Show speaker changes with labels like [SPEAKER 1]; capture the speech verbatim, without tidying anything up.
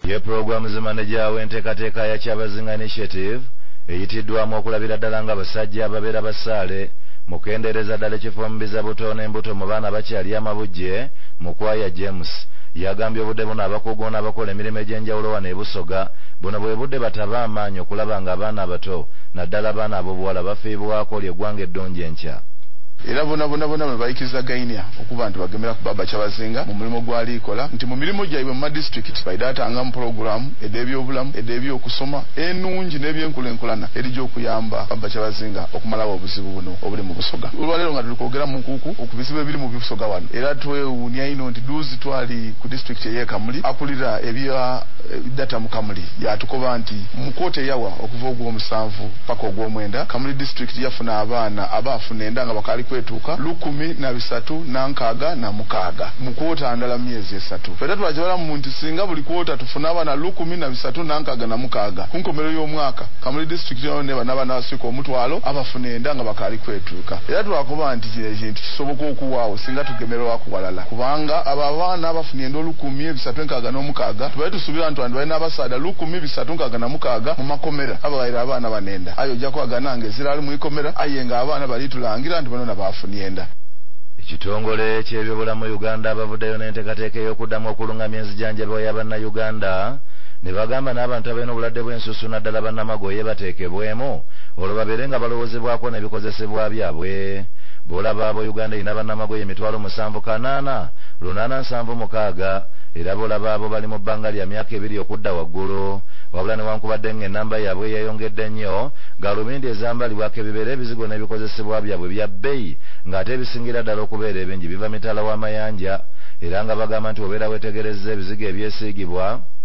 [SPEAKER 1] ye programu manager w'enteekateeka ya Kyabazinga Initiative eyitiddwamu okulabira ddala nga abasajja ababeera basaale mu kendeereza ddala ekifo mu bizabuto n'embuto mu baana bakyali amabujje mu kwaya James yagambye obudde buno abakugu n'abakola emirimu egy'enjawulo wano e Busoga buno bwe budde bataba amaanyi okulaba nga abaana abato naddala abaana ab'obuwala bafiibwako ly'eggwanga eddungi enkya.
[SPEAKER 2] Era bona bona bona bayikiriza gainia okuba nti bagemera ku baba Kyabazinga mu mulimo gw'alikola nti mu mirimu gyabwe mu district baidatanga mu program eby'obulamu eby'okusoma ennungi n'ebyenkulenkulana erijja okuyamba baba Kyabazinga okumalawo obuzibu buno obuli mu Busoga. Olwaleero nga tuli kwogera mu nkuuku okubizibu ebiri mu Busoga wano era twewuunya ino nti duuzi twali ku district ey'e Kamuli akulira ebya data mu Kamuli yatukoba nti mu koota eyawa okuva ogw'omusanvu paka ogw'omwenda Kamuli district yafuna abaana abaafuna enda nga bakali kwetuuka lukumi na bisatu na nkaaga na mukaaga mu kwota ndala myezi esatu. Fedha twajabala mu nti singa buli kwota tufuna abana lukumi na bisatu na nkaaga na mukaaga ku nkomerero y'omwaka Kamuli district yo ne bana bana asiko omutwalo abafuna enda nga bakali kwetuuka. Era twakoba nti kire kintu kisoboka okuwaawo singa tugemerwa ku walala kubanga aba baana abafuna enda lukumi ebisatu nkaaga n'omukaaga tubaye tusubira nti balina abasaada lukumi bisatu nkaaga na mukaaga mu makomera abawaira abaana banenda ayo ojja kwagana ng'ezirali mu ikomera ayenga abaana bali tulangira nti bano bafunienda.
[SPEAKER 1] Ekitongole ky'ebyobulamu Uganda abavuddeyo n'enteekateeka ey'okuddamu okulungamya enzijanjabwa y'abannayuganda ne bagamba n'abantu abalina obulwadde bw'ensusu naddala bannamagoye bateekebwemu olwo babeere nga balowoozebwako n'ebikozesebwa byabwe. Bw'olaba abo Uganda erina bannamagoye emitwalo musanvu kanaana lunaana nsanvu mukaaga era bw'olaba abo bali mu bbanga lya myaka ebiri okudda waggulu wabula newankubadde ng'ennamba yaabwe yeyongedde nnyo galubindi ezambalibwako ebibeera ebizigo n'ebikozesebwa byabwe bya bbeeyi ng'ate ebisingira ddala okubeera ebingi biva mitala w'amayanja era nga bagamba nti obeera weetegerezza ebizigo ebyesiigibwa